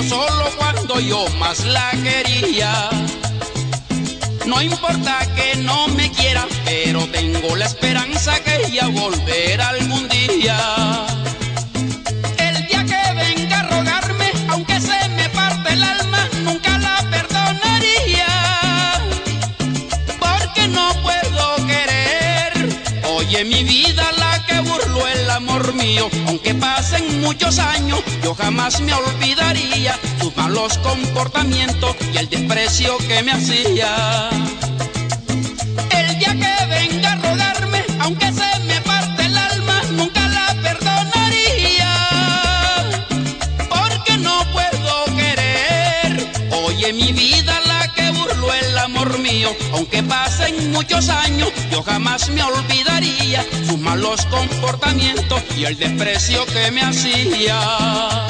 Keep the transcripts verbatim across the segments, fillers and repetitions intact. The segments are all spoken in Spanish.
solo cuando yo más la quería. No importa que no me quiera, pero tengo la esperanza que ella volverá algún día. El día que venga a rogarme, aunque se me parte el alma, nunca la perdonaría, porque no puedo querer. Oye, mi vida, la que burló el amor mío, aunque pasen muchos años, yo jamás me olvidaría sus malos comportamientos y el desprecio que me hacía. El día que venga a rogarme, aunque se me parte el alma, nunca la perdonaría, porque no puedo querer. Oye, mi vida, la que burló el amor mío, aunque pasen muchos años, yo jamás me olvidaría sus malos comportamientos y el desprecio que me hacía.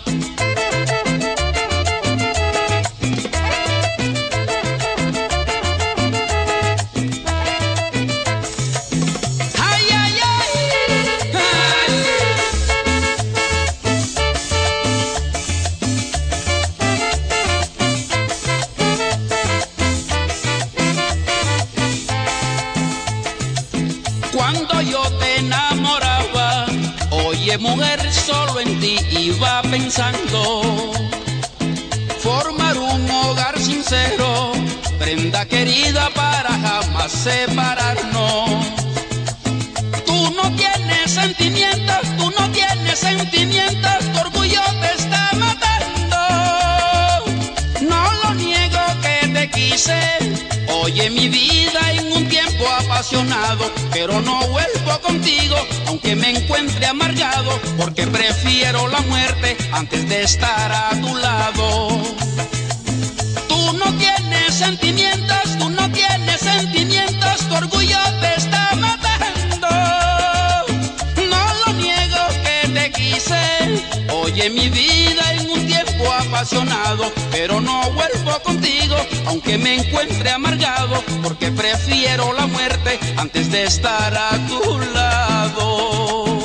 Cuando yo te enamoraba, oye mujer, solo en ti iba pensando. Formar un hogar sincero, prenda querida para jamás separarnos. Tú no tienes sentimientos, tú no tienes sentimientos, tu orgullo te está matando. No lo niego que te quise, oye mi vida, en un tiempo apasionado, pero no vuelvo contigo, aunque me encuentre amargado, porque prefiero la muerte antes de estar a tu lado. Tú no tienes sentimientos, tú no tienes sentimientos, tu orgullo te está matando. No lo niego que te quise, oye mi vida, en un tiempo apasionado, pero no vuelvo contigo, aunque me encuentre amargado, porque prefiero la muerte antes de estar a tu lado.